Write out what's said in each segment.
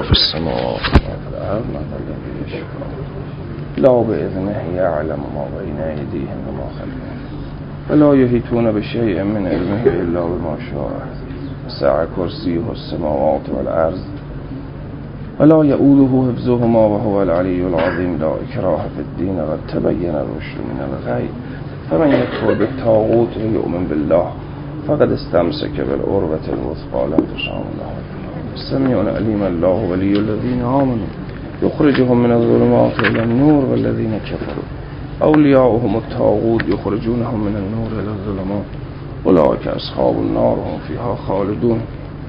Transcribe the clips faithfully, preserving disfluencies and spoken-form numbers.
في السماوات والأرض مثل الذي يشفع لا بإذنه يعلم ما بين أيديهم وما خلفهم ولا يحيطون بشيء من علمه إلا بما شاء وسع كرسيه السماوات والأرض ولا يؤوده حفظهما وهو العلي العظيم. لا إكراه في الدين قد تبين الرشد من الغي فمن يكفر بالطاغوت ويؤمن بالله فقد استمسك بالعروة الوثقى لا انفصام له. السميع العليم الله ولي الذين آمنوا يخرجهم من الظلمات إلى النور والذين كفروا أولياؤهم الطاغوت يخرجونهم من النور إلى الظلمات أولئك أصحاب النار هم فيها خالدون.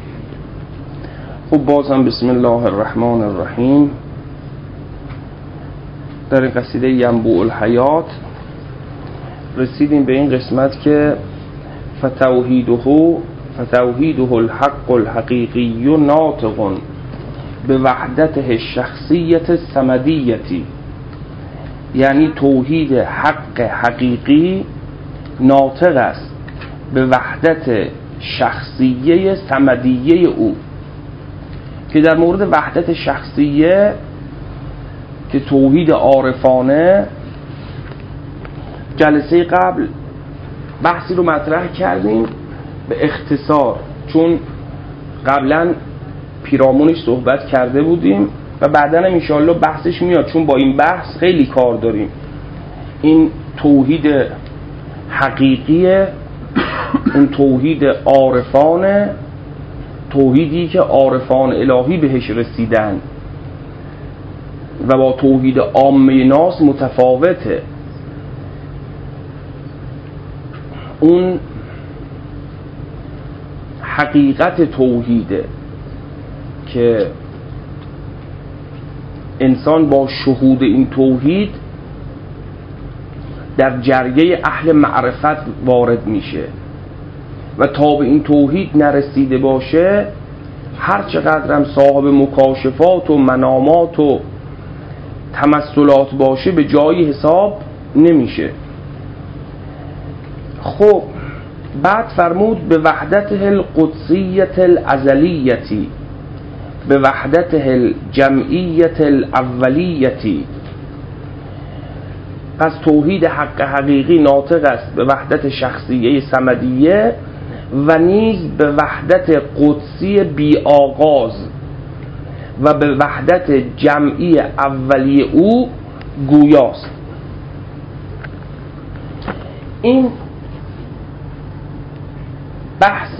خب بازم بسم الله الرحمن الرحیم. در این قصیده ینبوع الحیات رسیدیم به این قسمت که فتوحیده فتوحیده الحق الحقیقی ناطق به وحدته الشخصیت الصمدیتی، یعنی توحید حق حقیقی ناطق است به وحدت شخصیه صمدیه او. که در مورد وحدت شخصیه که توحید عارفانه جلسه قبل بحثی رو مطرح کردیم به اختصار، چون قبلا پیرامونش صحبت کرده بودیم و بعدن هم انشاءالله بحثش میاد، چون با این بحث خیلی کار داریم. این توحید حقیقیه، اون توحید عارفانه، توحیدی که عارفان الهی بهش رسیدن و با توحید عامه ناس متفاوته. اون حقیقت توحیده که انسان با شهود این توحید در جریه اهل معرفت وارد میشه و تا به این توحید نرسیده باشه هر چقدر هم صاحب مکاشفات و منامات و تمثلات باشه به جایی حساب نمیشه. خب بعد فرمود به وحدته القدسیت الازلیتی، به وحدته الجمعیت الاولیتی. پس توحید حق حقیقی ناطق است به وحدت شخصیه صمدیه و نیز به وحدت قدسی بی آغاز و به وحدت جمعی اولی او گویاست. این بحث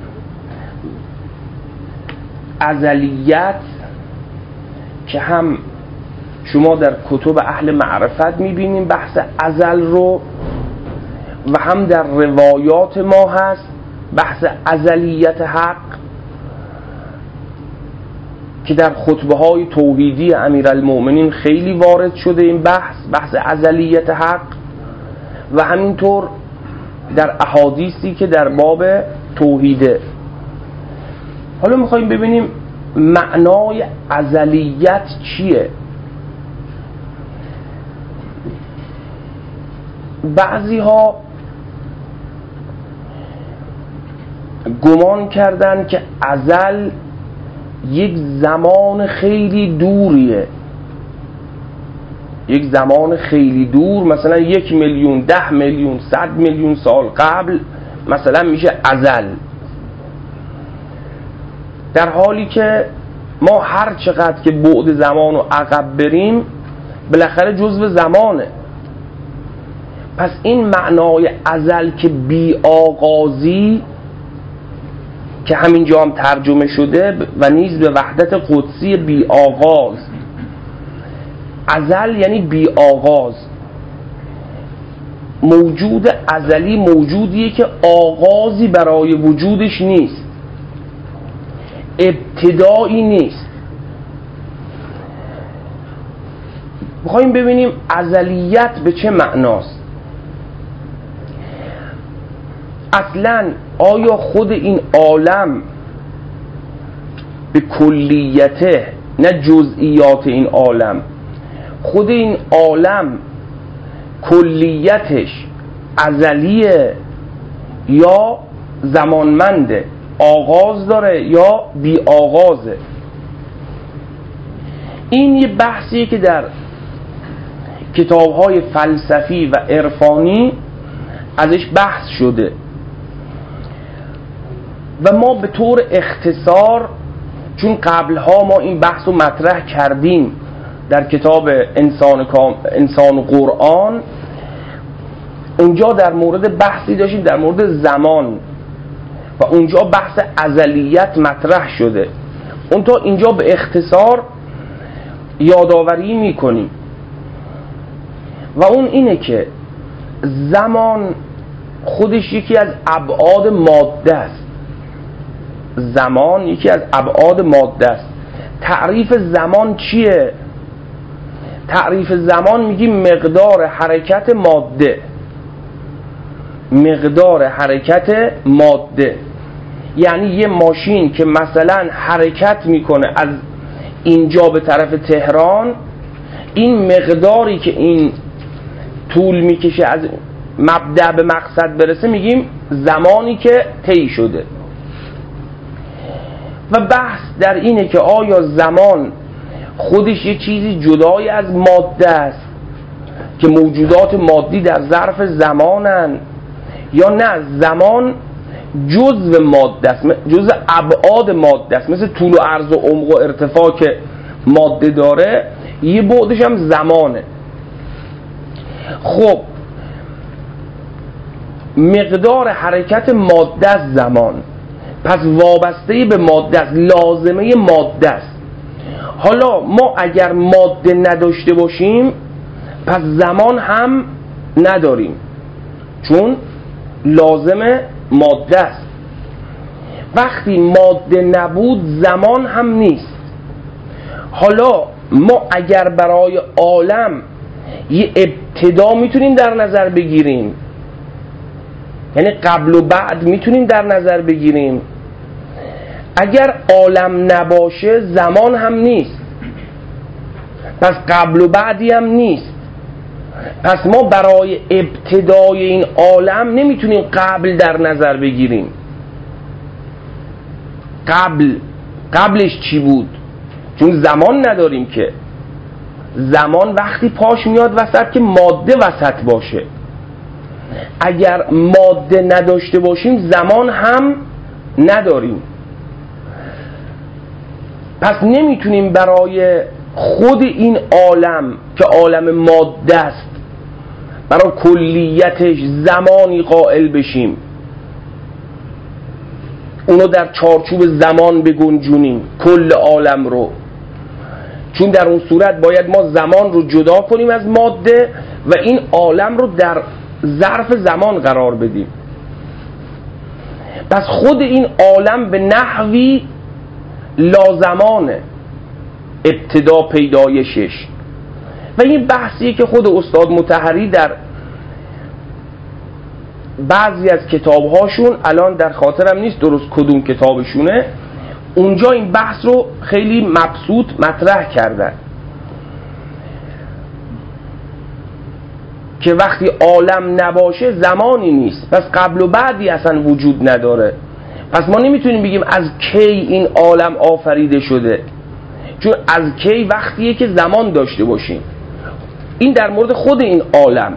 ازلیت که هم شما در کتب اهل معرفت میبینیم بحث ازل رو و هم در روایات ما هست بحث ازلیت حق که در خطبه های توحیدی امیرالمؤمنین خیلی وارد شده این بحث بحث ازلیت حق و همینطور در احادیثی که در باب توحیده. حالا میخواییم ببینیم معنای ازلیت چیه. بعضی ها گمان کردن که ازل یک زمان خیلی دوریه، یک زمان خیلی دور، مثلا یک میلیون، ده میلیون، صد میلیون سال قبل مثلا میشه ازل، در حالی که ما هر چقدر که بعد زمان رو عقب بریم بالاخره جزو زمانه. پس این معنای ازل که بی آغازی که همینجا هم ترجمه شده و نیز به وحدت قدسی بی آغاز. ازل یعنی بی آغاز. موجود ازلی موجودیه که آغازی برای وجودش نیست، ابتدایی نیست. میخواییم ببینیم ازلیت به چه معناست. اصلا آیا خود این عالم به کلیته، نه جزئیات این عالم، خود این عالم کلیتش ازلیه یا زمانمنده، آغاز داره یا بی آغازه؟ این یه بحثیه که در کتاب‌های فلسفی و عرفانی ازش بحث شده و ما به طور اختصار، چون قبلها ما این بحث رو مطرح کردیم در کتاب انسان انسان و قرآن، اونجا در مورد بحثی داشتیم در مورد زمان و اونجا بحث ازلیت مطرح شده. اون تا اینجا به اختصار یادآوری میکنیم و اون اینه که زمان خودش یکی از ابعاد ماده است. زمان یکی از ابعاد ماده است. تعریف زمان چیه؟ تعریف زمان میگیم مقدار حرکت ماده. مقدار حرکت ماده یعنی یه ماشین که مثلا حرکت میکنه از اینجا به طرف تهران، این مقداری که این طول میکشه از مبدأ به مقصد برسه میگیم زمانی که طی شده. و بحث در اینه که آیا زمان خودش یه چیزی جدای از ماده است که موجودات مادی در ظرف زمانن، یا نه زمان جزء ماده است، جزء ابعاد ماده است، مثل طول و عرض و عمق و ارتفاع که ماده داره یه بعدش هم زمانه. خب مقدار حرکت ماده است زمان، پس وابسته به ماده است، لازمه ماده است. حالا ما اگر ماده نداشته باشیم پس زمان هم نداریم، چون لازم ماده است. وقتی ماده نبود زمان هم نیست. حالا ما اگر برای عالم یه ابتدا میتونیم در نظر بگیریم، یعنی قبل و بعد میتونیم در نظر بگیریم، اگر عالم نباشه زمان هم نیست، پس قبل و بعدی هم نیست. پس ما برای ابتدای این عالم نمیتونیم قبل در نظر بگیریم. قبل قبلش چی بود؟ چون زمان نداریم که. زمان وقتی پاش میاد وسط که ماده وسط باشه. اگر ماده نداشته باشیم زمان هم نداریم. پس نمیتونیم برای خود این عالم که عالم ماده است برای کلیتش زمانی قائل بشیم، اونو در چارچوب زمان بگنجونیم کل عالم رو، چون در اون صورت باید ما زمان رو جدا کنیم از ماده و این عالم رو در ظرف زمان قرار بدیم. پس خود این عالم به نحوی لازمانه ابتدا پیدایشش. و این بحثیه که خود استاد مطهری در بعضی از کتابهاشون، الان در خاطرم نیست درست کدوم کتابشونه، اونجا این بحث رو خیلی مبسوط مطرح کردن که وقتی عالم نباشه زمانی نیست، پس قبل و بعدی اصلا وجود نداره. پس ما نمیتونیم بگیم از کی این عالم آفریده شده، چون از کی وقتیه که زمان داشته باشیم. این در مورد خود این عالم.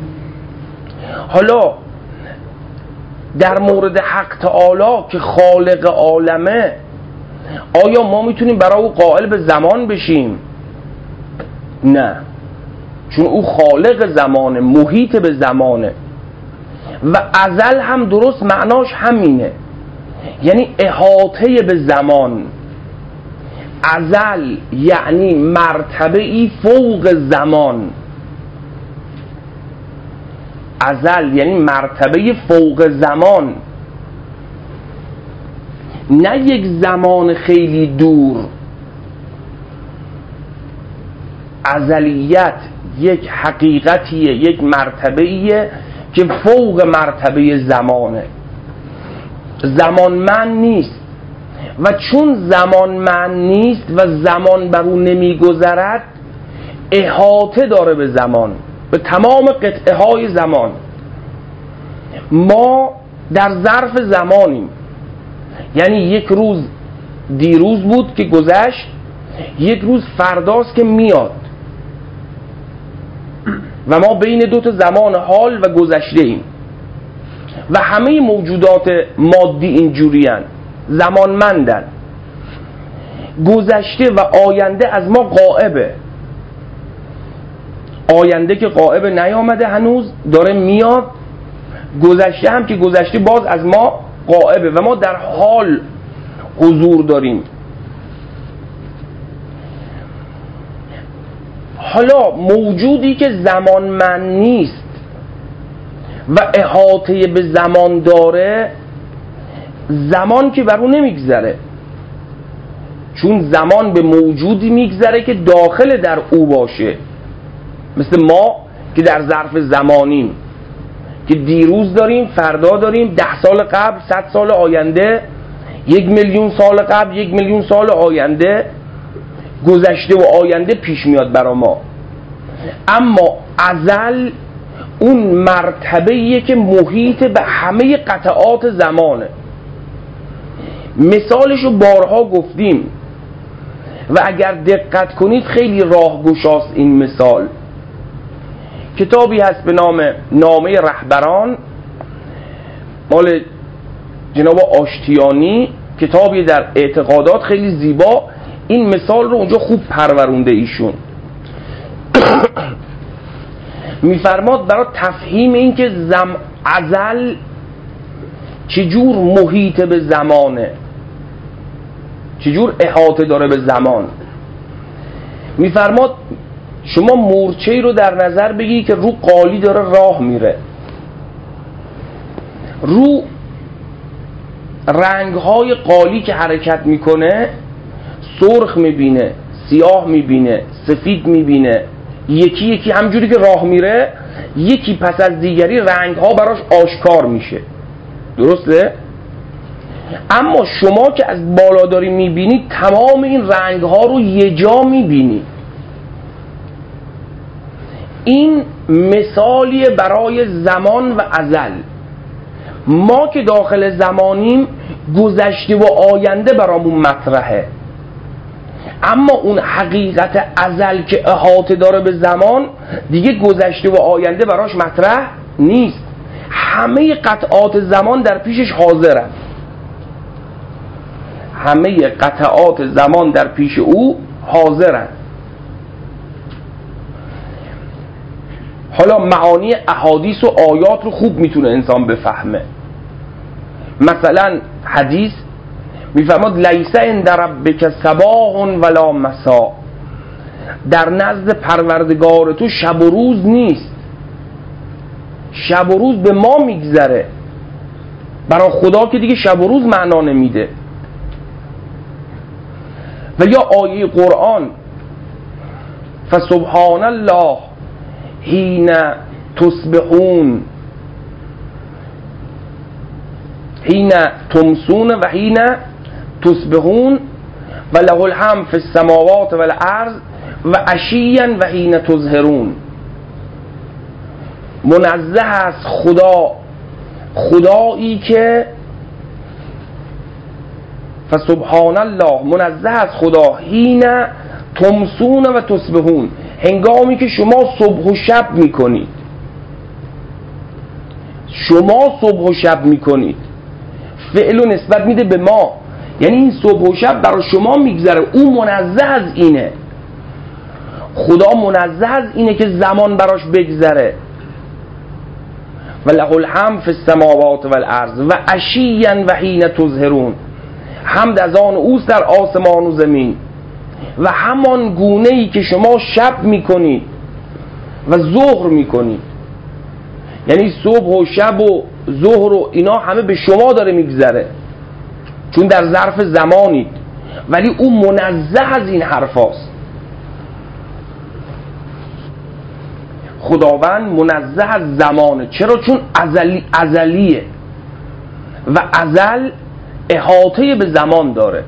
حالا در مورد حق تعالی که خالق عالمه، آیا ما میتونیم برای او قائل به زمان بشیم؟ نه، چون او خالق زمانه، محیط به زمانه. و ازل هم درست معناش همینه، یعنی احاطه به زمان. ازل یعنی مرتبه ای فوق زمان. ازل یعنی مرتبه فوق زمان، نه یک زمان خیلی دور. ازلیت یک حقیقتیه، یک مرتبه‌ایه که فوق مرتبه زمانه، زمانمند نیست. و چون زمانمند نیست و زمان بر او نمیگذرد، احاطه داره به زمان، به تمام قطعه های زمان. ما در ظرف زمانیم، یعنی یک روز دیروز بود که گذشت، یک روز فرداست که میاد و ما بین دو تا زمان حال و گذشته ایم و همه موجودات مادی اینجورین، زمانمندن. گذشته و آینده از ما غائبه. آینده که غائب نیامده هنوز، داره میاد. گذشته هم که گذشته باز از ما غائبه و ما در حال حضور داریم. حالا موجودی که زمانمند نیست و احاطه به زمان داره، زمان که بر اون نمیگذره، چون زمان به موجودی میگذره که داخل در او باشه. مثل ما که در ظرف زمانیم که دیروز داریم، فردا داریم، ده سال قبل، صد سال آینده، یک میلیون سال قبل، یک میلیون سال آینده، گذشته و آینده پیش میاد برا ما. اما ازل اون مرتبه‌ایه که محیط به همه قطعات زمانه. مثالشو بارها گفتیم و اگر دقت کنید خیلی راهگشاست این مثال. کتابی هست به نام نامه رهبران مال جناب آشتیانی، کتابی در اعتقادات، خیلی زیبا. این مثال رو اونجا خوب پرورونده ایشون. میفرماد برای تفهیم این که زم ازل چجور محیط به زمانه، چجور احاطه داره به زمان. میفرماد شما مورچه‌ای رو در نظر بگی که رو قالی داره راه میره، رو رنگ‌های قالی که حرکت میکنه، سرخ میبینه، سیاه میبینه، سفید میبینه، یکی یکی همجوری که راه میره، یکی پس از دیگری رنگ‌ها براش آشکار میشه. درسته؟ اما شما که از بالا داری میبینی، تمام این رنگ‌ها رو یه جا میبینی. این مثالیه برای زمان و ازل. ما که داخل زمانیم، گذشته و آینده برامون مطرحه، اما اون حقیقت ازل که احاطه داره به زمان دیگه گذشته و آینده براش مطرح نیست. همه قطعات زمان در پیشش حاضرن، همه قطعات زمان در پیش او حاضرن. حالا معانی احادیث و آیات رو خوب میتونه انسان بفهمه. مثلا حدیث میفرماد لیس عند ربک صباح ولا مساء، در نزد پروردگار تو شب و روز نیست. شب و روز به ما میگذره، برای خدا که دیگه شب و روز معنا نمیده. و یا آیه قرآن فسبحان الله حین تصبحون حین تمسون و حین تصبحون و له الحمد فی السماوات و الارض و عشیا و حین تظهرون. منزه است خدا، خدایی که فسبحان الله، منزه است خدا حین تمسون و تصبحون، هنگامی که شما صبح و شب میکنید. شما صبح و شب میکنید، فعل و نسبت میده به ما، یعنی این صبح و شب برای شما میگذره. او منزه از اینه، خدا منزه از اینه که زمان براش بگذره. و له الحمد فی السماوات و الارض و عشیا و حین تظهرون، حمد از آن اوست در آسمان و زمین و همان گونه‌ای که شما شب میکنید و ظهر میکنید. یعنی صبح و شب و ظهر و اینا همه به شما داره میگذره، چون در ظرف زمانید، ولی او منزه از این حرفاست. خداوند منزه از زمانه. چرا؟ چون ازلی ازلیه و ازل احاطه به زمان داره.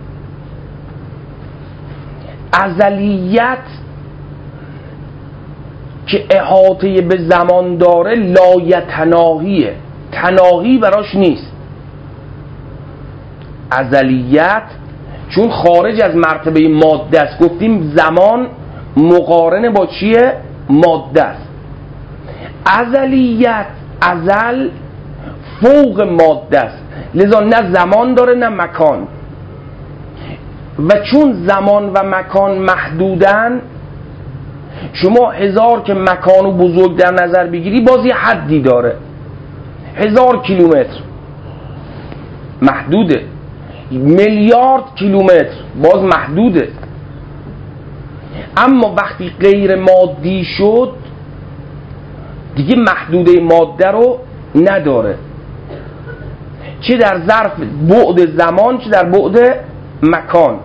ازلیت که احاطه به زمان داره لایتناهیه، تناهی براش نیست. ازلیت چون خارج از مرتبه ماده است. گفتیم زمان مقارنه با چیه؟ ماده است. ازلیت، ازل فوق ماده است، لذا نه زمان داره نه مکان. و چون زمان و مکان محدودن، شما هزار که مکانو بزرگ در نظر بگیری باز یه حدی داره. هزار کیلومتر محدوده، میلیارد کیلومتر باز محدوده. اما وقتی غیر مادی شد دیگه محدوده ماده رو نداره، چه در ظرف بعد زمان چه در بعد مکان.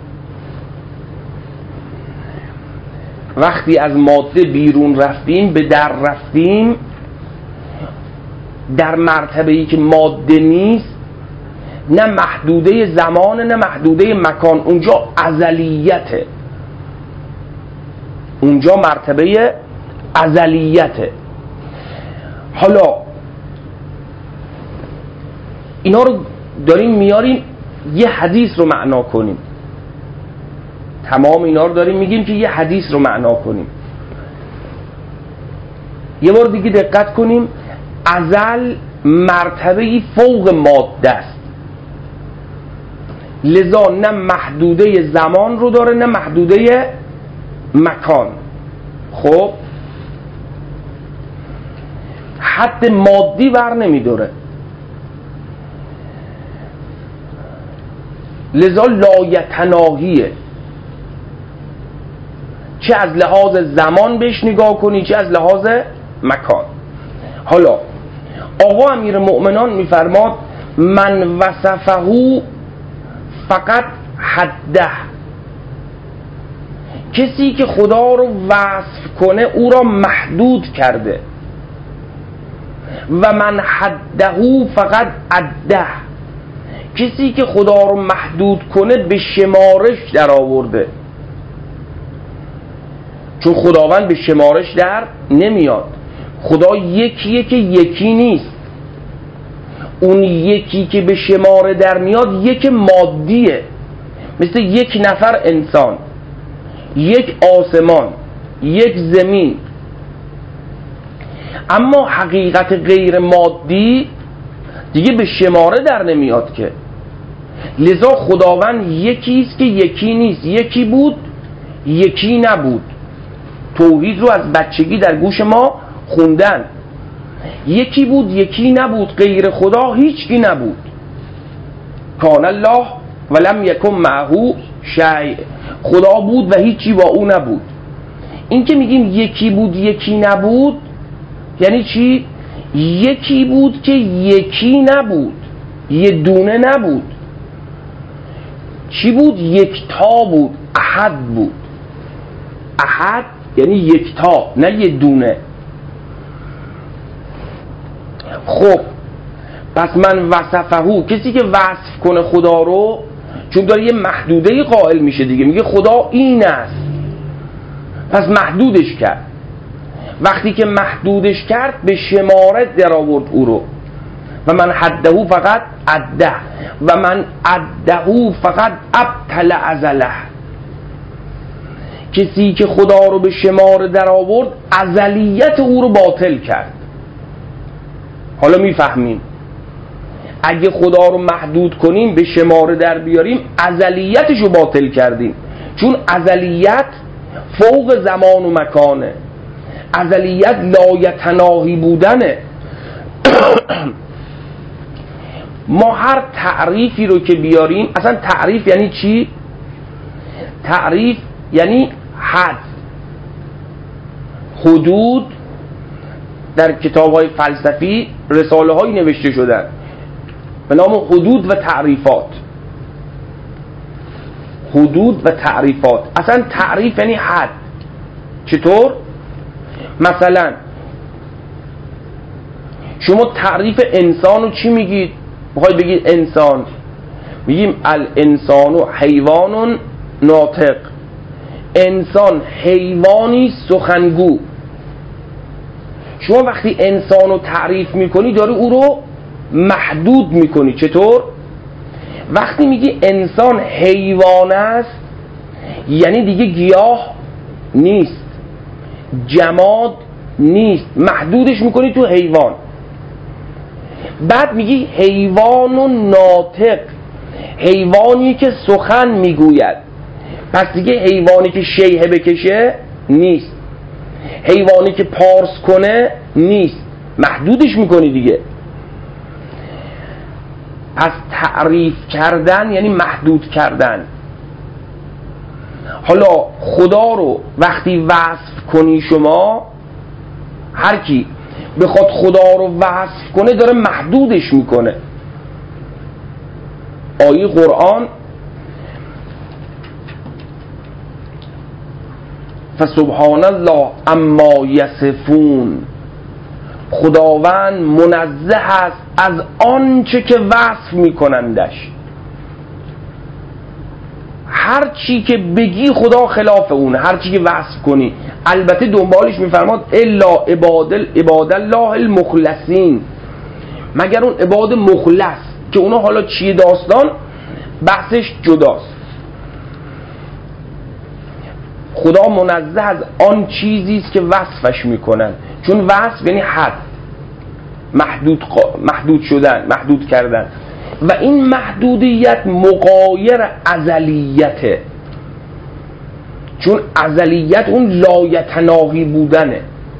وقتی از ماده بیرون رفتیم، به در رفتیم، در مرتبه‌ای که ماده نیست، نه محدوده زمان نه محدوده مکان، اونجا ازلیته، اونجا مرتبه ازلیته. حالا اینا رو داریم میاریم یه حدیث رو معنا کنیم، تمام اینا رو داریم میگیم که یه حدیث رو معنا کنیم. یه بار دیگه دقت کنیم، ازل مرتبه‌ای فوق ماده است، لذا نه محدوده زمان رو داره نه محدوده مکان. خب حد مادی بر نمیداره، لذا لایتناهیه، چه از لحاظ زمان بهش نگاه کنی چه از لحاظ مکان. حالا آقا امیر مؤمنان میفرماد من وصفه فقط حده، کسی که خدا رو وصف کنه او را محدود کرده. و من حده فقط عده، کسی که خدا رو محدود کنه به شمارش در آورده، چون خداوند به شمارش در نمیاد. خدا یکیه که یکی نیست، اون یکی که به شماره در میاد یک مادیه، مثل یک نفر انسان، یک آسمان، یک زمین. اما حقیقت غیر مادی دیگه به شماره در نمیاد که، لذا خداوند یکیست که یکی نیست، یکی بود یکی نبود. توحید رو از بچگی در گوش ما خوندن، یکی بود یکی نبود، غیر خدا هیچکی نبود. کان الله ولم یکن معه شیء، خدا بود و هیچی با او نبود. این که میگیم یکی بود یکی نبود یعنی چی؟ یکی بود که یکی نبود، یه دونه نبود. چی بود؟ یکتا بود، احد بود. احد یعنی یکتا، نه یه دونه. خب پس من وصفه، کسی که وصف کنه خدا رو، چون داره یه محدوده قائل میشه دیگه، میگه خدا این است، پس محدودش کرد. وقتی که محدودش کرد به شماره در آورد او رو. و من حده فقط عده و من عده فقط ابطل ازله، کسی که خدا رو به شماره در آورد ازلیت او رو باطل کرد. حالا میفهمیم اگه خدا رو محدود کنیم به شماره در بیاریم ازلیتش رو باطل کردیم، چون ازلیت فوق زمان و مکانه، ازلیت لایتناهی بودنه. ما هر تعریفی رو که بیاریم، اصلا تعریف یعنی چی؟ تعریف یعنی حد. حدود در کتاب‌های فلسفی رساله‌هایی نوشته شدن به نام حدود و تعریفات. حدود و تعریفات، اصلا تعریف یعنی حد. چطور؟ مثلا شما تعریف انسان رو چی میگید؟ بخواید بگید انسان، میگیم الانسان حیوان ناطق، انسان حیوانی سخنگو. شما وقتی انسان رو تعریف میکنی داری او رو محدود میکنی. چطور؟ وقتی میگی انسان حیوان است یعنی دیگه گیاه نیست، جماد نیست، محدودش میکنی تو حیوان. بعد میگی حیوان و ناطق، حیوانی که سخن میگوید، پس دیگه حیوانی که شیهه بکشه نیست، حیوانی که پارس کنه نیست، محدودش میکنی دیگه. پس تعریف کردن یعنی محدود کردن. حالا خدا رو وقتی وصف کنی شما، هر کی بخواد خدا رو وصف کنه داره محدودش میکنه. آیه قرآن فسبحان الله اما یصفون، خداوند منزه است از آنچه که وصف میکنندش. هر چی که بگی خدا خلاف اونه، هر چی که وصف کنی. البته دنبالش میفرماد الا عباد عباد الله المخلصین، مگر اون عباد مخلص که اونا حالا چیه داستان بحثش جداست. خدا منزه از آن چیزی است که وصفش میکنن، چون وصف یعنی حد، محدود محدود شدن، محدود کردن، و این محدودیت مغایر ازلیته، چون ازلیت اون لایتناهی بودنه.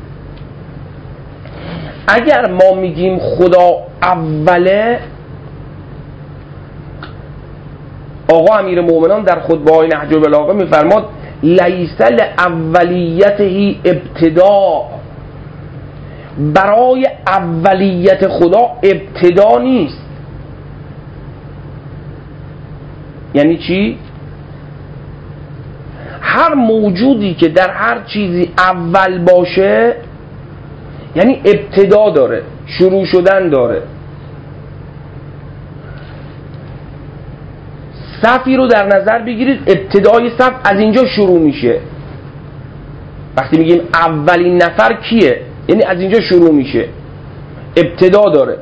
اگر ما میگیم خدا اوله، آقا امیر مومنان در خطبه‌های نهج البلاغه میفرماد لیس لاولیته ابتدا، برای اولیت خدا ابتدا نیست. یعنی چی؟ هر موجودی که در هر چیزی اول باشه یعنی ابتدا داره، شروع شدن داره. صفی رو در نظر بگیرید، ابتدای صف از اینجا شروع میشه. وقتی میگیم اولین نفر کیه یعنی از اینجا شروع میشه، ابتدا داره.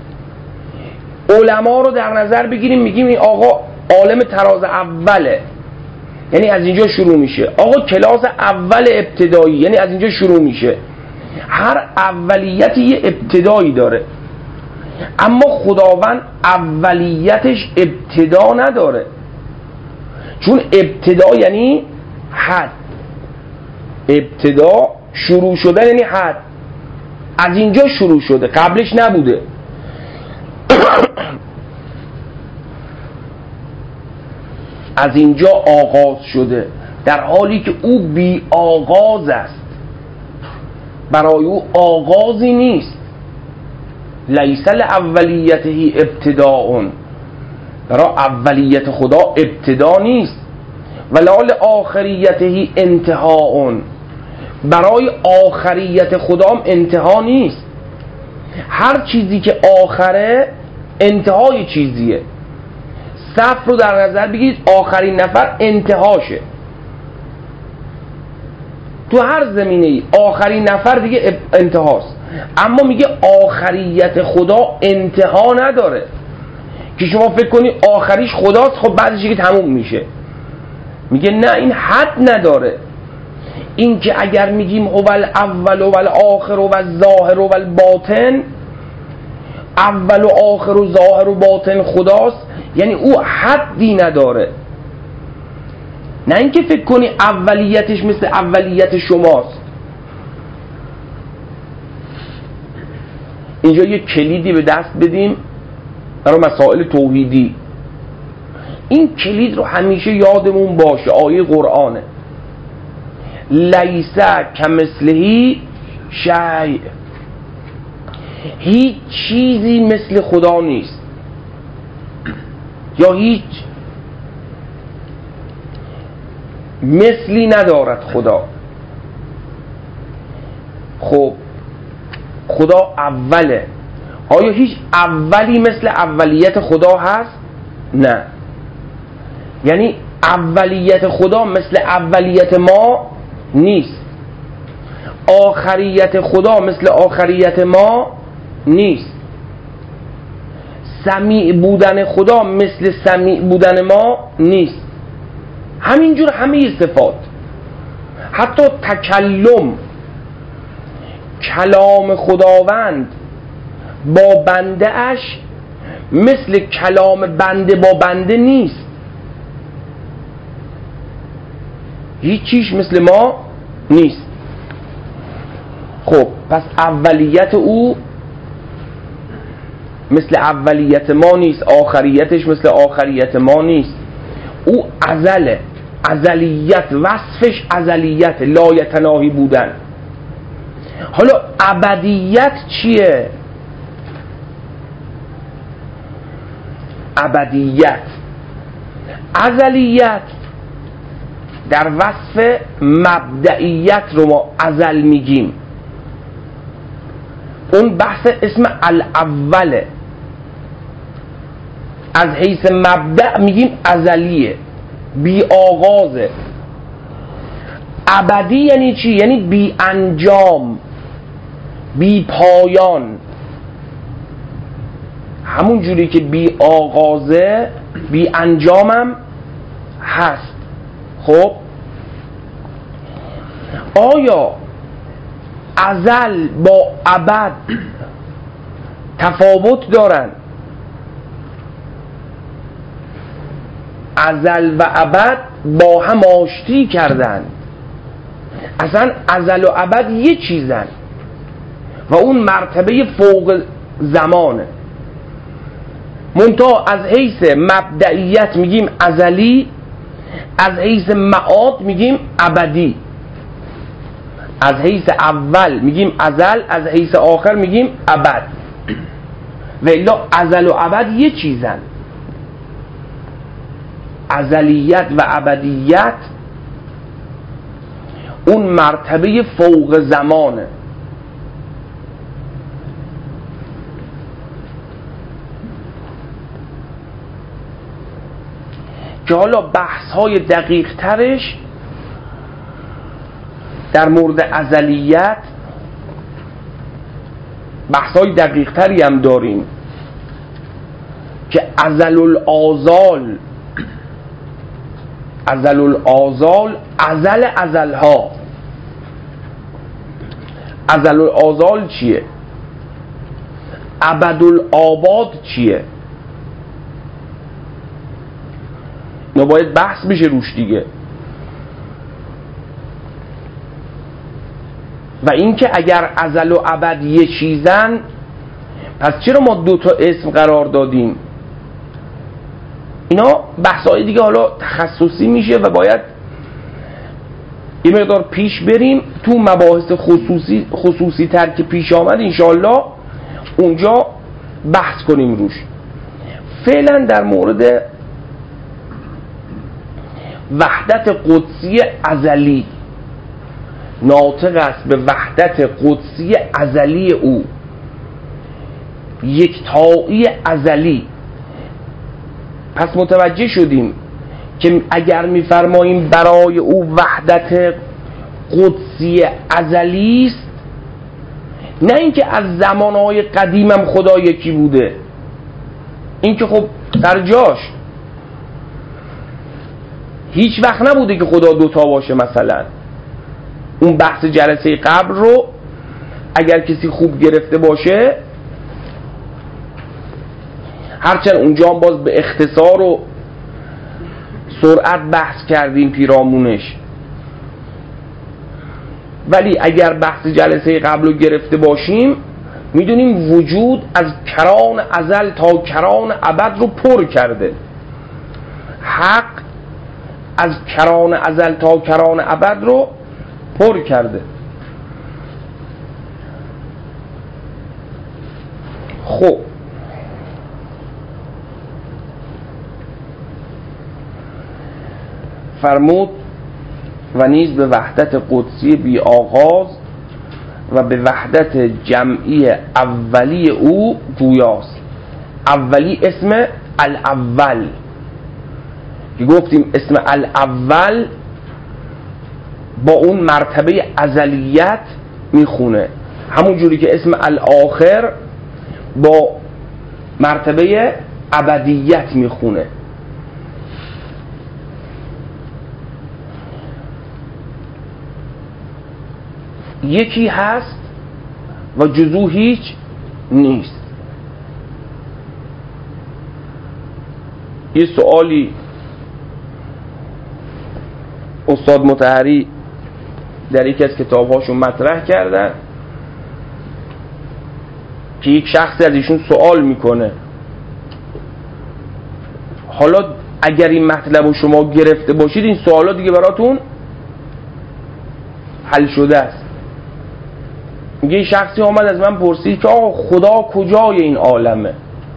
علما رو در نظر بگیریم، میگیم این آقا عالم تراز اوله یعنی از اینجا شروع میشه. آقا کلاس اول ابتدایی یعنی از اینجا شروع میشه. هر اولیتی یه ابتدایی داره، اما خداوند اولیتش ابتدا نداره، چون ابتدا یعنی حد، ابتدا شروع شدن یعنی حد، از اینجا شروع شده، قبلش نبوده. از اینجا آغاز شده، در حالی که او بی آغاز است، برای او آغازی نیست. لیس لاولیته ابتداء، برای اولیت خدا ابتدا نیست. ولا لآخریته انتهاء، برای آخریت خدا هم انتها نیست. هر چیزی که آخره انتهای چیزیه. صف رو در نظر بگیرید، آخرین نفر انتهاشه. تو هر زمینه ای آخرین نفر دیگه انتهاست، اما میگه آخریت خدا انتها نداره که شما فکر کنی آخریش خداست خب بعدش دیگه تموم میشه. میگه نه، این حد نداره. این که اگر میگیم اول اول و الاخر و الظاهر و الباطن، اول و آخر و ظاهر و باطن خداست، یعنی او حدی نداره. نه اینکه فکر کنی اولیتش مثل اولیت شماست. اینجا یه کلیدی به دست بدیم برای مسائل توحیدی. این کلید رو همیشه یادمون باشه، آیه قرآنه. لیس کمثله شیء، هیچ چیزی مثل خدا نیست، یا هیچ مثلی ندارد خدا. خب خدا اوله، آیا هیچ اولی مثل اولیت خدا هست؟ نه. یعنی اولیت خدا مثل اولیت ما نیست، آخریت خدا مثل آخریت ما نیست. سمیع بودن خدا مثل سمیع بودن ما نیست. همینجور همه صفات، حتی تکلم، کلام خداوند با بنده اش مثل کلام بنده با بنده نیست. هیچ چیز مثل ما نیست. خب پس اولیت او مثل اولیت ما نیست، آخریتش مثل آخریت ما نیست. او ازله، ازلیت، وصفش ازلیت، لایتناهی بودن. حالا ابدیت چیه؟ ابدیت، ازلیت در وصف مبدئیت رو ما ازل میگیم. اون بحث اسم الاوله، از حیث مبدأ میگیم ازلیه، بی آغازه. ابدی یعنی چی؟ یعنی بی انجام، بی پایان. همون جوری که بی آغازه بی انجامم هست. خب آیا ازل با ابد تفاوت دارن؟ ازل و ابد با هم آشتی کردن. اصلا ازل و ابد یه چیزن و اون مرتبه فوق زمانه. منتها از حیث مبدئیت میگیم ازلی، از حیث معاد میگیم ابدی. از حیث اول میگیم ازل، از حیث آخر میگیم ابد. و الا ازل و ابد یه چیزن. ازلیت و ابدیت اون مرتبه فوق زمانه. که حالا بحث های دقیق ترش در مورد ازلیت، بحث های دقیق تری هم داریم که ازل الازال، ازل الازال ازل ازلها. ازل الازال چیه؟ ابد الآباد چیه؟ اینو باید بحث بشه روش دیگه. و اینکه اگر ازل و ابد یه چیزن، پس چرا ما دو تا اسم قرار دادیم؟ اینا بحثای دیگه حالا تخصصی میشه و باید یه مقدار پیش بریم تو مباحث خصوصی خصوصی تر که پیش آمد انشاءالله اونجا بحث کنیم روش. فعلا در مورد وحدت قدسی ازلی، ناطق است به وحدت قدسی ازلی او، یکتایی ازلی. پس متوجه شدیم که اگر می‌فرماییم برای او وحدت قدسی ازلی است، نه اینکه از زمانهای قدیمم خدا یکی بوده، این که خب سر جاش، هیچ وقت نبوده که خدا دوتا باشه. مثلا اون بحث جلسه قبل رو اگر کسی خوب گرفته باشه، هرچند اونجا هم باز به اختصار و سرعت بحث کردیم پیرامونش، ولی اگر بحث جلسه قبل رو گرفته باشیم میدونیم وجود از کران ازل تا کران ابد رو پر کرده. حق از کران ازل تا کران ابد رو پر کرده. خب فرمود و نیز به وحدت قدسی بی آغاز و به وحدت جمعی اولی او گویاست. اولی اسم الاول که گفتیم اسم الاول با اون مرتبه ازلیت میخونه، همون جوری که اسم الاخر با مرتبه ابدیت میخونه. یکی هست و جزو هیچ نیست. یه سوالی استاد مطهری در یکی از کتابهاشون مطرح کردن که یک شخصی از ایشون سوال میکنه حالا اگر این مطلب رو شما گرفته باشید این سوالا دیگه براتون حل شده است. میگه شخصی آمد از من پرسید که آقا خدا کجای این عالمه؟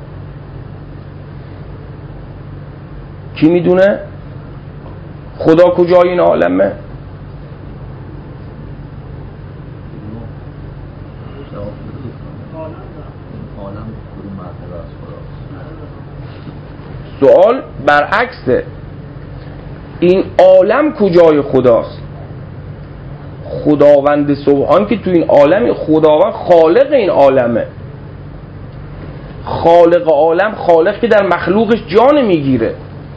کی میدونه خدا کجای این عالمه؟ سوال برعکسه، این عالم کجای خداست؟ خداوند سبحان که تو این عالم، خداوند خالق این عالمه. خالق عالم، خالق که در مخلوقش جان میگیره.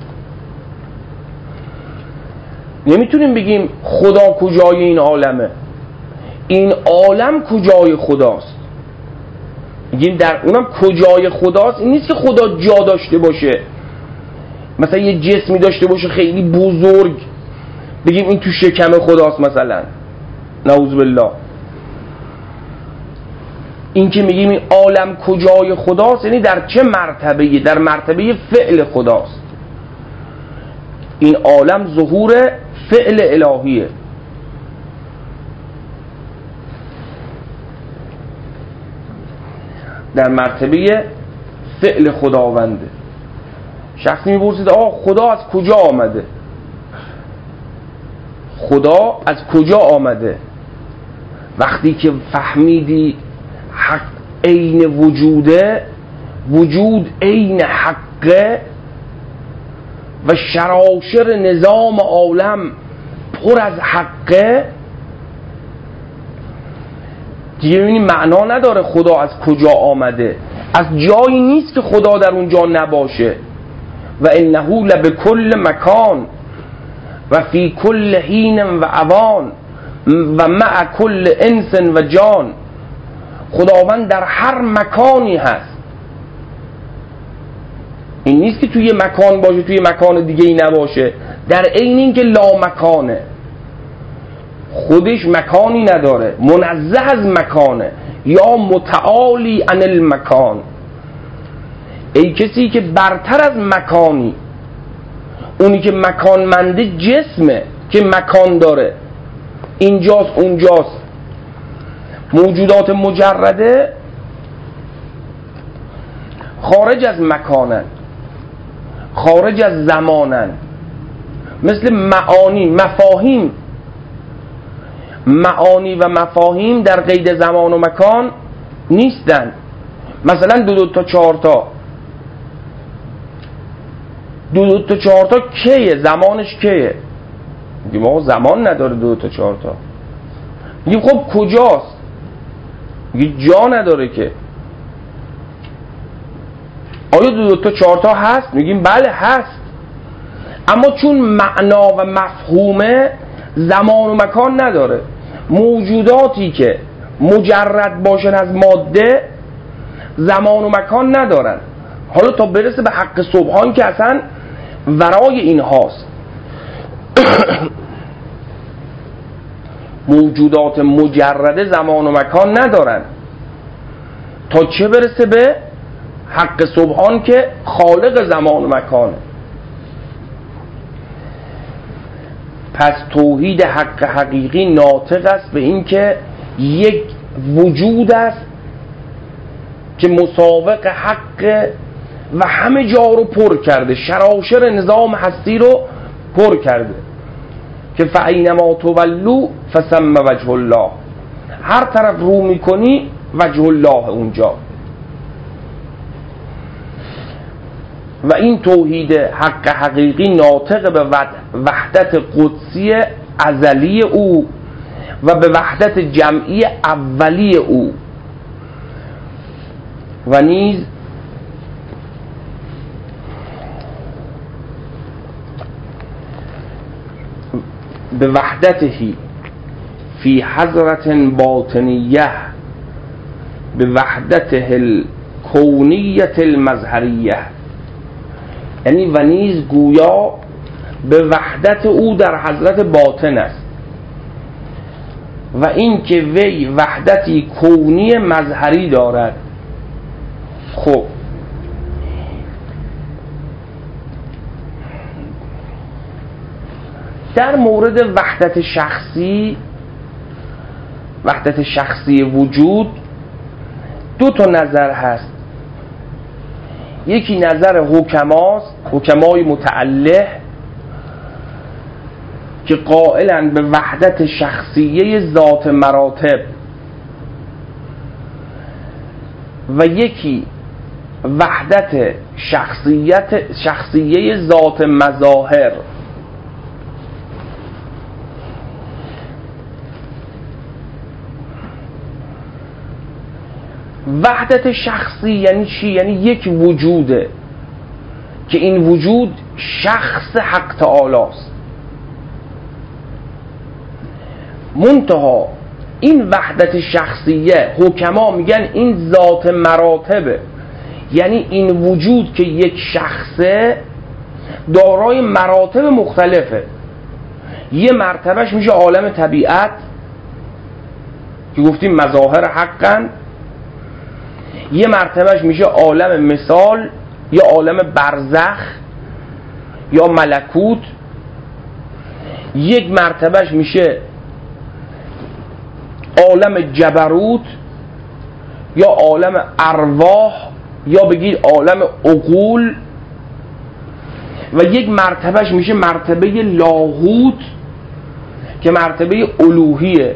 نمیتونیم بگیم خدا کجای این عالمه، این عالم کجای خداست. میگیم در اونم کجای خداست. این نیست که خدا جا داشته باشه، مثلا یه جسمی داشته باشه خیلی بزرگ بگیم این تو شکم خداست مثلا، نعوذ بالله. این که میگیم این عالم کجای خداست یعنی در چه مرتبه؟ در مرتبه فعل خداست. این عالم ظهور فعل الهیه. در مرتبه فعل خداونده. شخصی میپرسید آقا خدا از کجا آمده؟ خدا از کجا آمده؟ وقتی که فهمیدی حق عین وجوده، وجود عین حقه و شراشر نظام عالم پر از حقه، دیگه ببینی معنا نداره خدا از کجا آمده. از جایی نیست که خدا در اونجا نباشه. و انه لبکل مکان و فی کل حین و اوان و مع کل انس و جان. خداوند در هر مکانی هست. این نیست که توی مکان باشه توی مکان دیگه ای نباشه، در عین این که لا مکانه، خودش مکانی نداره، منزه از مکانه، یا متعالی عن المکان. ای کسی که برتر از مکانی، اونی که مکان منده جسمه که مکان داره، اینجاست اونجاست. موجودات مجرده خارج از مکانن، خارج از زمانن، مثل معانی مفاهیم. معانی و مفاهیم در قید زمان و مکان نیستن. مثلا دو دو تا چهار تا دو دو تا چهار تا کیه؟ زمانش کیه؟ میگیم آقا زمان نداره دو دو تا چهار تا. میگیم خب کجاست؟ میگیم جا نداره که. آیا دو دو تا چهار تا هست؟ میگیم بله هست، اما چون معنا و مفهومه زمان و مکان نداره. موجوداتی که مجرد باشن از ماده زمان و مکان ندارن. حالا تا برسه به حق سبحان که اصلا ورای این هاست. موجودات مجرده زمان و مکان ندارن، تا چه برسه به حق سبحان که خالق زمان و مکانه. پس توحید حق حقیقی ناطق است به این که یک وجود است که مسابق حق و همه جا رو پر کرده، شراشر نظام هستی رو پر کرده که فاینما تولوا فثم وجه الله. هر طرف رو میکنی وجه الله اونجا. و این توحید حق حقیقی ناطق به وحدت قدسی ازلی او و به وحدت جمعی اولی او و نیز به وحدته فی حضرت باطنیه به وحدته الکونیت المظهریه، یعنی و نیز گویا به وحدت او در حضرت باطن است و این که وی وحدتی کونی مظهری دارد. خب در مورد وحدت شخصی، وحدت شخصی وجود دو تا نظر هست. یکی نظر حکماست، حکمای متعله که قائلند به وحدت شخصیه ذات مراتب، و یکی وحدت شخصیت شخصیه ذات مظاهر. وحدت شخصی یعنی چی؟ یعنی یک وجوده که این وجود شخص حق تعالی است. منتها این وحدت شخصیه حکما میگن این ذات مراتبه، یعنی این وجود که یک شخصه دارای مراتب مختلفه. یه مرتبهش میشه عالم طبیعت که گفتیم مظاهر حقن، یه مرتبهش میشه عالم مثال یا عالم برزخ یا ملکوت، یک مرتبهش میشه عالم جبروت یا عالم ارواح یا بگید عالم عقول، و یک مرتبهش میشه مرتبه لاهوت که مرتبه الوهیه،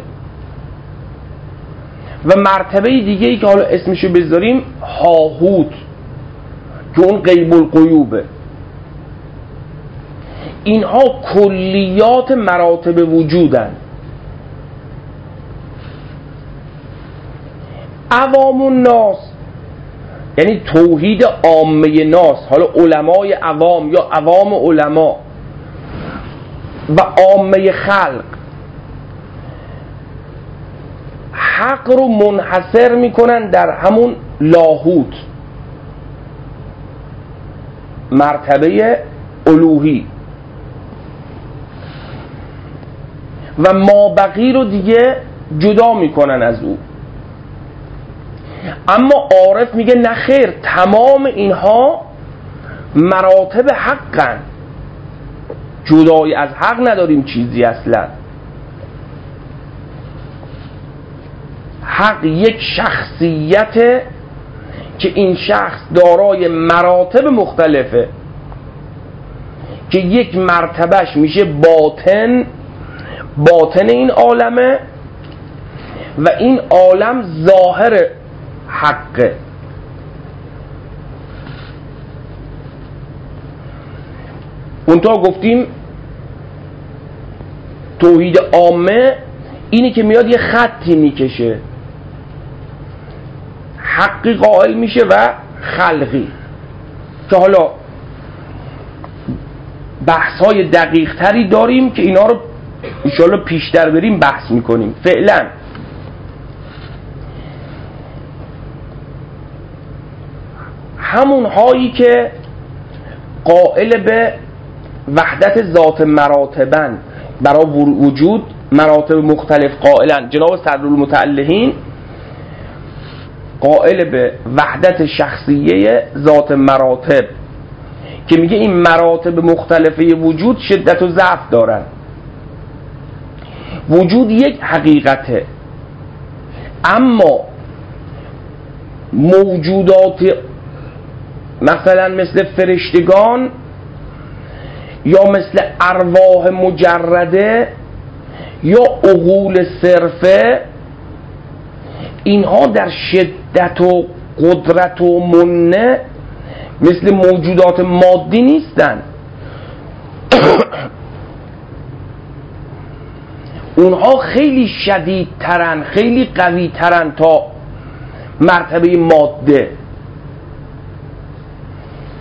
و مرتبه دیگه ای که حالا اسمشو بذاریم هاهوت که اون غیب الغیوبه. اینها کلیات مراتب وجودن. عوام الناس یعنی توحید عامه ناس، حالا علمای عوام یا عوام علما و عامه خلق، حق رو منحصر میکنن در همون لاهوت، مرتبه الوهی، و مابقی رو دیگه جدا میکنن از او. اما عارف میگه نه خیر، تمام اینها مراتب حقن، جدایی از حق نداریم چیزی اصلا. حق یک شخصیت که این شخص دارای مراتب مختلفه که یک مرتبهش میشه باطن، باطن این عالمه، و این عالم ظاهر حقه. اونتا گفتیم توحید عامه اینی که میاد یه خطی میکشه، حقی قائل میشه و خلقی، که حالا بحث‌های دقیق تری داریم که اینا رو انشاءالله پیشتر بریم بحث میکنیم. فعلا همون هایی که قائل به وحدت ذات مراتبن، برای وجود مراتب مختلف قائلن. جناب صدرالمتعلهین قائل به وحدت شخصیه ذات مراتب که میگه این مراتب مختلفه وجود شدت و ضعف دارن. وجود یک حقیقته، اما موجودات مثلا مثل فرشتگان یا مثل ارواح مجرده یا عقول صرفه، اینها در شدت و قدرت و منه مثل موجودات مادی نیستن. اونها خیلی شدیدترن، خیلی قوی ترن تا مرتبه ماده.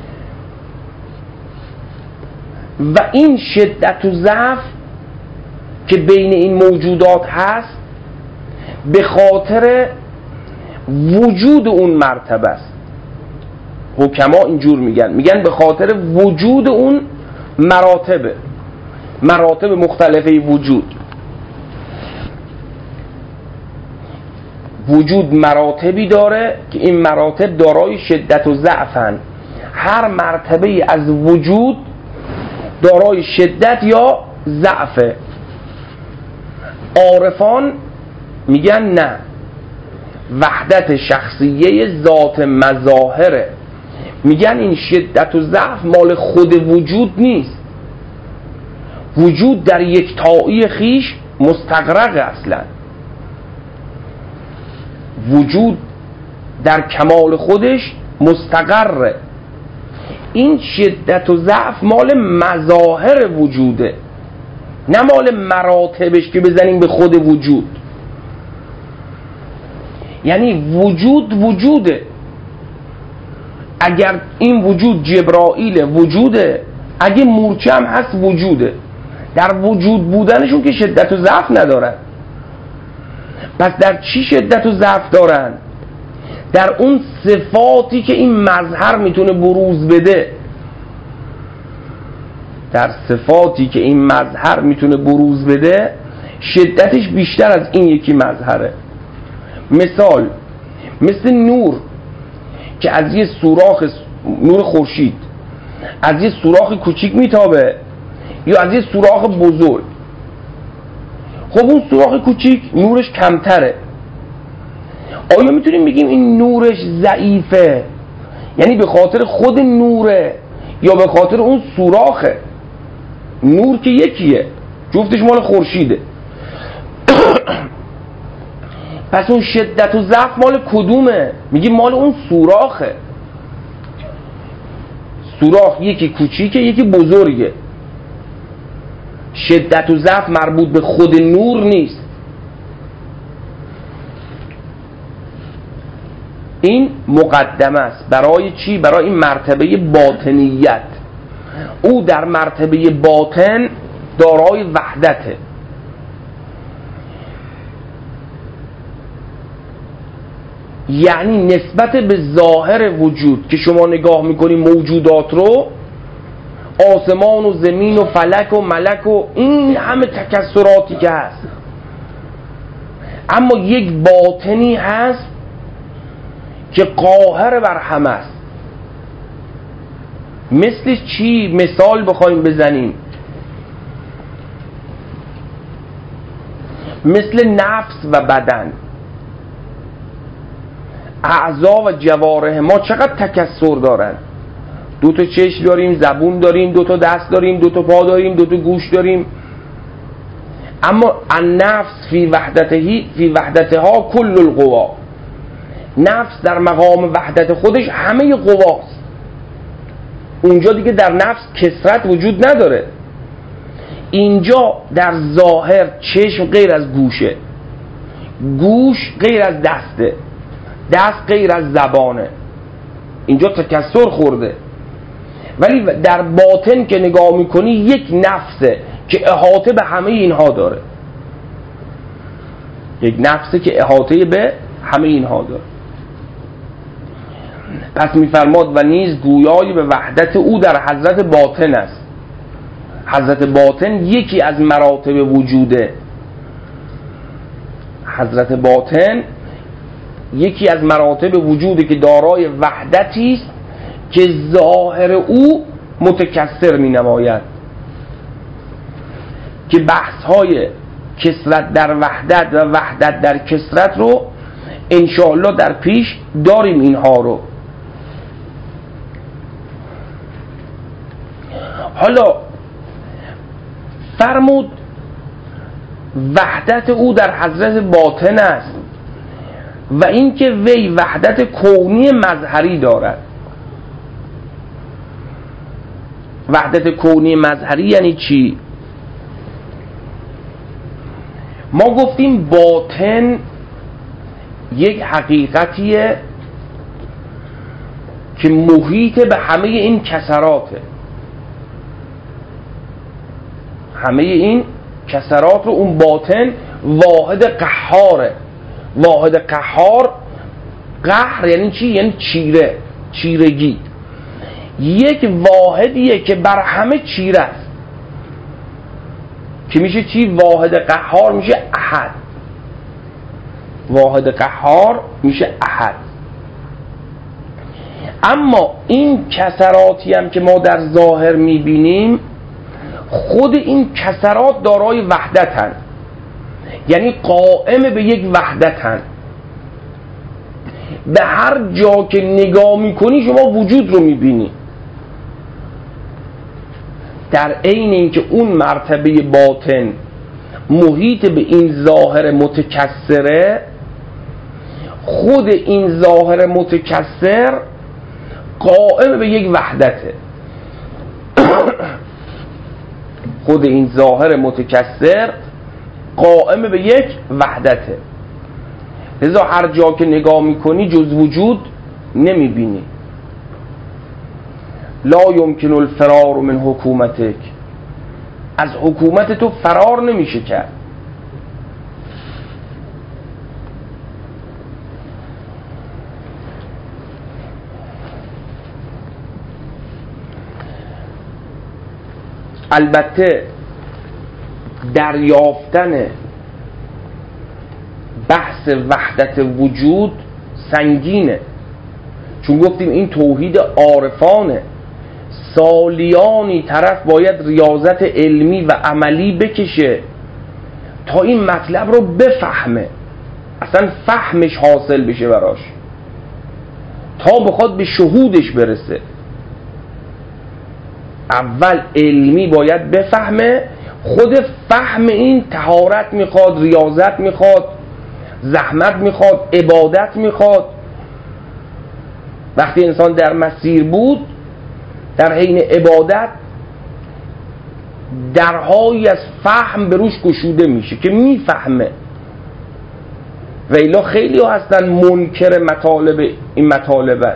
و این شدت و ضعف که بین این موجودات هست به خاطر وجود اون مرتبه است. حکما اینجور میگن، میگن به خاطر وجود اون مراتبه، مراتب مختلفه وجود. وجود مراتبی داره که این مراتب دارای شدت و ضعفن. هر مرتبه از وجود دارای شدت یا ضعفه. عارفان میگن نه، وحدت شخصیه ذات مظاهره. میگن این شدت و ضعف مال خود وجود نیست. وجود در یک تایی خیش مستغرق اصلا. وجود در کمال خودش مستقره. این شدت و ضعف مال مظاهر وجوده، نه مال مراتبش که بزنیم به خود وجود. یعنی وجود وجوده. اگر این وجود جبرائیل وجوده، اگه مورچه هم هست وجوده. در وجود بودنشون که شدت و ضعف ندارن. پس در چی شدت و ضعف دارن؟ در اون صفاتی که این مظهر میتونه بروز بده. در صفاتی که این مظهر میتونه بروز بده شدتش بیشتر از این یکی مظهره. مثال مثل نور که از یه سوراخ، نور خورشید از یه سوراخ کوچیک میتابه یا از یه سوراخ بزرگ. خب اون سوراخ کوچیک نورش کمتره. آیا میتونیم بگیم این نورش ضعیفه؟ یعنی به خاطر خود نوره یا به خاطر اون سوراخه؟ نور که یکیه، جفتش مال خورشیده. پس اون شدت و ضعف مال کدومه؟ میگیم مال اون سوراخه. سوراخ یکی کوچیکه یکی بزرگه. شدت و ضعف مربوط به خود نور نیست. این مقدمه است. برای چی؟ برای این مرتبه باطنیت. او در مرتبه باطن دارای وحدته. یعنی نسبت به ظاهر وجود که شما نگاه میکنی موجودات رو، آسمان و زمین و فلک و ملک و این همه تکثراتی که هست، اما یک باطنی هست که قاهر بر همه است. مثل چی مثال بخوایم بزنیم؟ مثل نفس و بدن. اعضا و جوارح ما چقدر تکثر دارن. دو تا چشم داریم، زبون داریم، دو تا دست داریم، دو تا پا داریم، دو تا گوش داریم. اما النفس فی وحدتهی فی وحدتها کل القوا. نفس در مقام وحدت خودش همه قواست. اونجا دیگه در نفس کثرت وجود نداره. اینجا در ظاهر چشم غیر از گوشه، گوش غیر از دسته، دست غیر از زبانه. اینجا تکثر خورده. ولی در باطن که نگاه میکنی یک نفسه که احاطه به همه اینها داره. یک نفسه که احاطه به همه اینها داره. پس میفرماد و نیز گویای به وحدت او در حضرت باطن است. حضرت باطن یکی از مراتب وجوده. حضرت باطن یکی از مراتب وجوده که دارای وحدتی است که ظاهر او متکثر می نماید. که بحث های کثرت در وحدت و وحدت در کثرت رو انشاءالله در پیش داریم. اینها رو حالا فرمود وحدت او در حضرت باطن است و اینکه وی وحدت کونی مظهری دارد. وحدت کونی مظهری یعنی چی؟ ما گفتیم باطن یک حقیقتیه که محیط به همه این کسراته، همه این کسرات رو اون باطن واحد قهاره. واحد قهار، قهر یعنی چی؟ یعنی چیره، چیرگی. یک واحدیه که بر همه چیره است که میشه چی؟ واحد قهار میشه احد. واحد قهار میشه احد. اما این کسراتی هم که ما در ظاهر میبینیم، خود این کسرات دارای وحدتن، یعنی قائم به یک وحدتن. به هر جا که نگاه میکنی شما وجود رو میبینی، در عین اینکه اون مرتبه باطن محیط به این ظاهر متکثره، خود این ظاهر متکثر قائم به یک وحدته. خود این ظاهر متکثر قائم به یک وحدته. لذا هر جا که نگاه میکنی جز وجود نمیبینی. لا یمکن الفرار من حکومتک، از حکومت تو فرار نمیشه کرد. البته دریافتن بحث وحدت وجود سنگینه، چون گفتیم این توحید عارفانه. سالیانی طرف باید ریاضت علمی و عملی بکشه تا این مطلب رو بفهمه، اصلا فهمش حاصل بشه براش، تا بخواد به شهودش برسه. اول علمی باید بفهمه. خود فهم این طهارت میخواد، ریاضت میخواد، زحمت میخواد، عبادت میخواد. وقتی انسان در مسیر بود، در حین عبادت درهایی از فهم به روش گشوده میشه که میفهمه. و الا خیلی ها هستن منکر مطالب این مطالبه،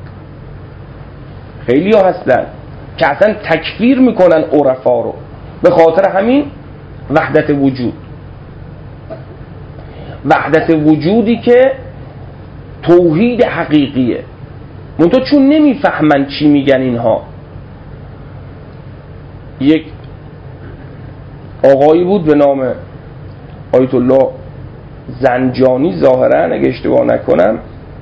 خیلی ها هستن که اصلا تکفیر میکنن عرفا رو به خاطر همین وحدت وجود. وحدت وجودی که توحید حقیقیه، منتها چون نمیفهمن چی میگن اینها. یک آقایی بود به نام آیت الله زنجانی ظاهرا اگه اشتباه نکنم،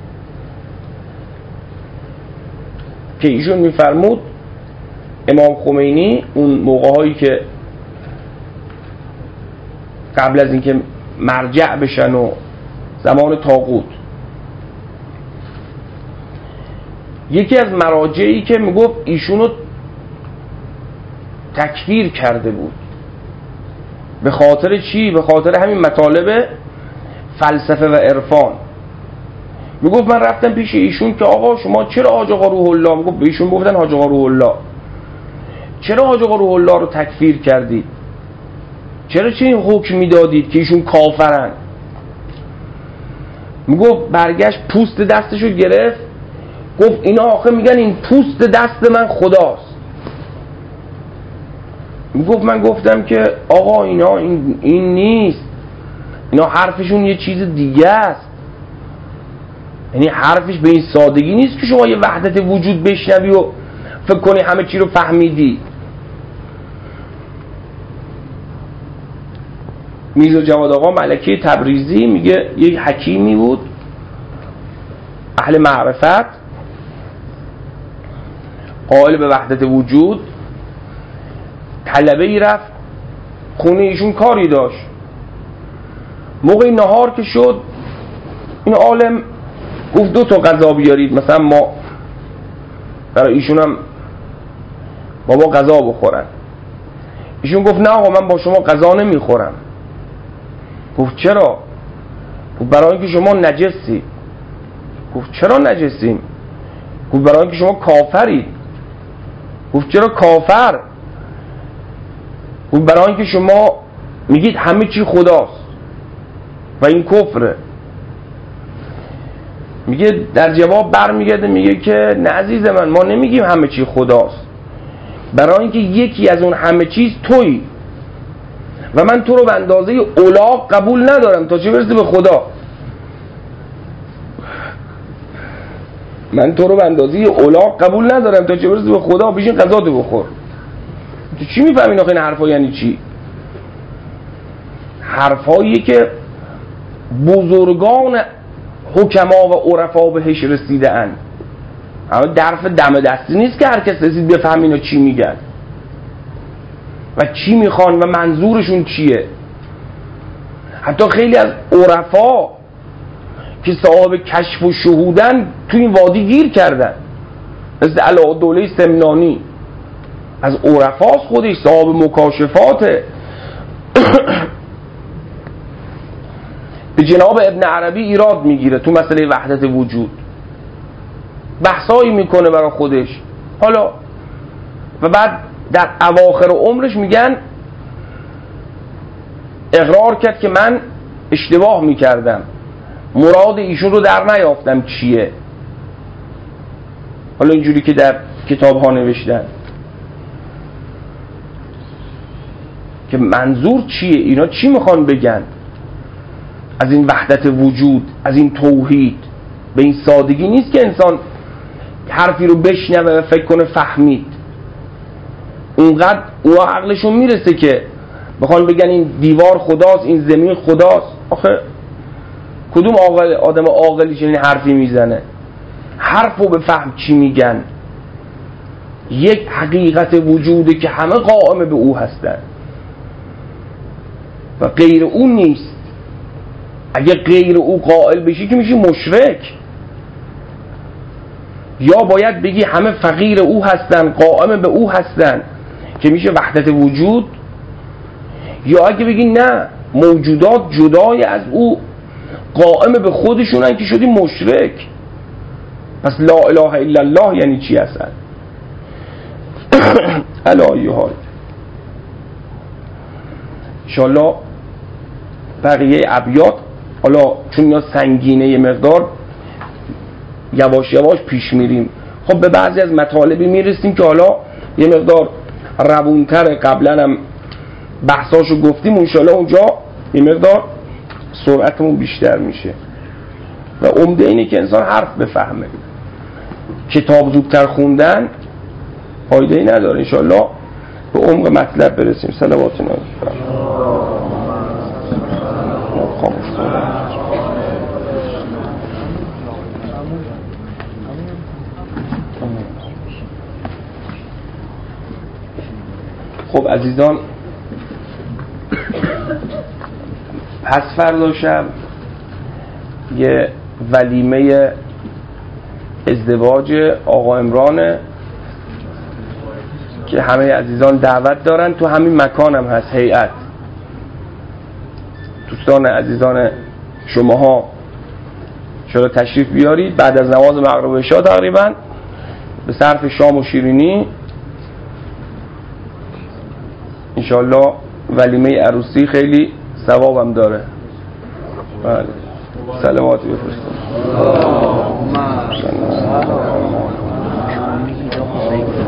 که ایشون میفرمود امام خمینی اون موقع‌هایی که قبل از اینکه مرجع بشن و زمان طاغوت، یکی از مراجعی که میگفت ایشونو تکفیر کرده بود. به خاطر چی؟ به خاطر همین مطالب فلسفه و عرفان. میگفت من رفتم پیش ایشون که آقا شما چرا حاج آقا روح الله، میگفت به ایشون گفتن حاج آقا روح الله، چرا حاج آقا روح الله رو تکفیر کردید؟ چرا چه این حکم میدادید که ایشون کافرن؟ میگفت برگشت پوست دستشو گرفت، گفت اینا آخه میگن این پوست دست من خداست. میگفت من گفتم که آقا اینا این, این نیست، اینا حرفشون یه چیز دیگه است. یعنی حرفش به این سادگی نیست که شما یه وحدت وجود بشنوی و فکر کنی همه چی رو فهمیدی. میرزا جواد آقا ملکی تبریزی میگه یک حکیمی بود اهل معرفت، قائل به وحدت وجود. طلبه ای رفت خونه ایشون، کاری داشت. موقع نهار که شد این عالم گفت دو تا غذا بیارید، مثلا ما برای ایشون هم بابا غذا بخورن. ایشون گفت نه آقا من با شما غذا نمیخورم. گفت چرا؟ گفت برای اینکه شما نجسی. گفت چرا نجسیم؟ گفت برای اینکه شما کافرید. گفت چرا کافر؟ گفت برای اینکه شما میگید همه چی خداست و این کفره. میگه در جواب برمیگرده میگه که نه عزیز من، ما نمیگیم همه چی خداست، برای اینکه یکی از اون همه چیز تویی. و من تو رو به اندازه الاغ قبول ندارم تا چه برسه به خدا. من تو رو به اندازه الاغ قبول ندارم تا چه برسه به خدا. بشین غذاتو بخور. تو چی میفهمی آخه این حرفا یعنی چی؟ حرفاییه که بزرگان حکما و عرفا بهش رسیده اند. اما درف دم دستی نیست که هر کس رسید بفهم اینا چی میگن و چی میخوان و منظورشون چیه. حتی خیلی از عرفا که صاحب کشف و شهودن تو این وادی گیر کردن، مثل علاءالدوله سمنانی از عرفاست، خودش صاحب مکاشفاته. به جناب ابن عربی ایراد میگیره تو مسئله وحدت وجود، بحثایی میکنه برای خودش. حالا و بعد در اواخر عمرش میگن اقرار کرد که من اشتباه میکردم، مراد ایشون رو در نیافتم چیه. حالا اینجوری که در کتاب ها نوشتن که منظور چیه، اینا چی میخوان بگن از این وحدت وجود، از این توحید. به این سادگی نیست که انسان حرفی رو بشنوه و فکر کنه فهمید. اونقدر اونا عقلشون میرسه که بخوان بگن این دیوار خداست، این زمین خداست. آخه کدوم عاقل آدم عاقلی چنین حرفی میزنه؟ حرفو بفهم چی میگن. یک حقیقت وجوده که همه قائم به او هستن و غیر اون نیست. اگه غیر او قائل بشی که میشی مشرک. یا باید بگی همه فقیر او هستن، قائم به او هستن که میشه وحدت وجود. یا اگه بگی نه، موجودات جدای از او قائم به خودشونن که شدی مشرک. پس لا اله الا الله یعنی چی هستن؟ علی حال انشاءالله بقیه ابیات، حالا چون اینا سنگینه یه مقدار یواش یواش پیش میریم. خب به بعضی از مطالبی میرسیم که حالا یه مقدار روونتر، قبلا هم بحثاشو گفتیم، انشاءالله اونجا یه مقدار سرعتمون بیشتر میشه و عمده اینه که انسان حرف بفهمه. کتاب زودتر خوندن فایده ای نداره. انشاءالله به عمق مطلب برسیم. صلوات نبی. خاموش کنم. خب عزیزان، پس فردا شب یه ولیمه ازدواج آقا عمرانه که همه عزیزان دعوت دارن. تو همین مکان هم هست هیئت. دوستان عزیزان شماها شما تشریف بیارید بعد از نماز مغرب و عشا تقریبا به صرف شام و شیرینی انشالله ولیمه عروسی خیلی ثوابم داره. بله سلاماتی بفرستم.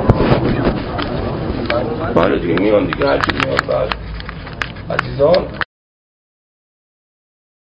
بله دیگه میان دیگه هرچی میاد. بله عزیزان